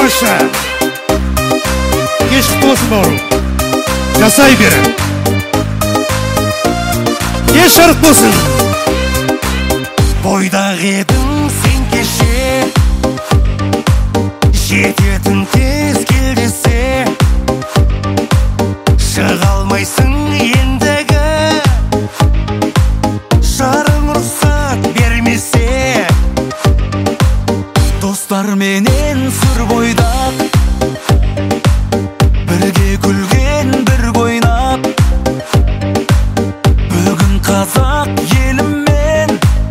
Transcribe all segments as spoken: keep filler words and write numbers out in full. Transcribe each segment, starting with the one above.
тамаша. Кеш болсын бауырым, жасай бері. Кеш жарық болсын. Бойдақ едің сен кеше, жететін тез кел десе, шыға алмайсың ендігі, жарың рұқсат бермесе. Достарменен сүр бойдақ, бірге күлген бір ойнап, бүгін қазақ еліммен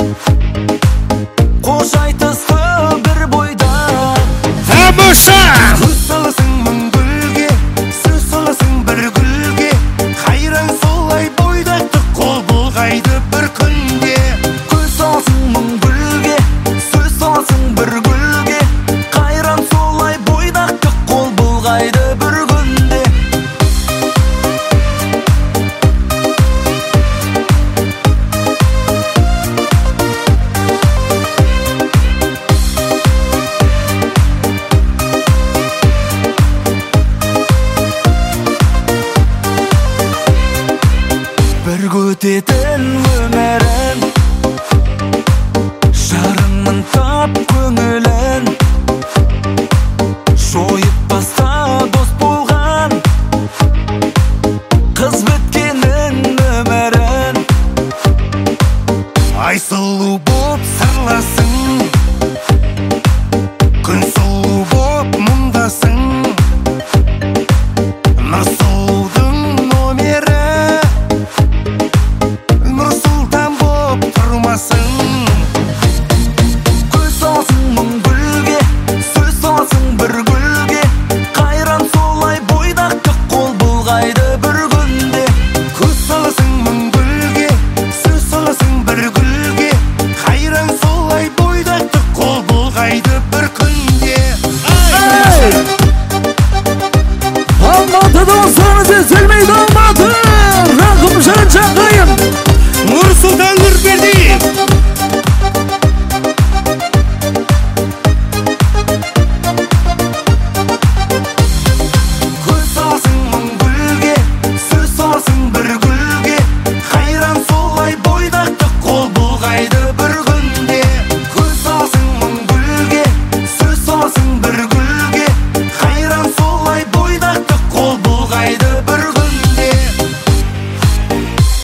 қош айтысты бір бойдақ. Тамаша! Көз саласың мың гүлге, сөз саласың бір гүлге, қайран солай бойдақты қол бұлғайды бір күнде. Көз саласың мың гүлге, сөз саласың бір гүлге, қайран солай бойдақты қол бұлғайды бір күнде. Бір өтетін өмірім